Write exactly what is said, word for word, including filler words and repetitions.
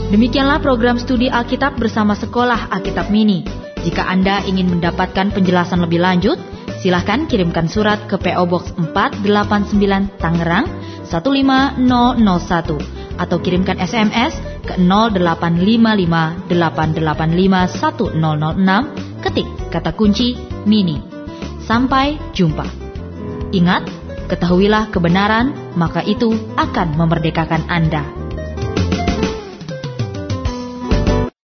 Demikianlah program studi Alkitab bersama Sekolah Alkitab Mini. Jika Anda ingin mendapatkan penjelasan lebih lanjut, silahkan kirimkan surat ke P O Box empat delapan sembilan Tangerang satu lima nol nol satu atau kirimkan S M S ke nol delapan lima lima delapan delapan lima satu nol nol enam, ketik kata kunci Mini. Sampai jumpa. Ingat, ketahuilah kebenaran, maka itu akan memerdekakan Anda.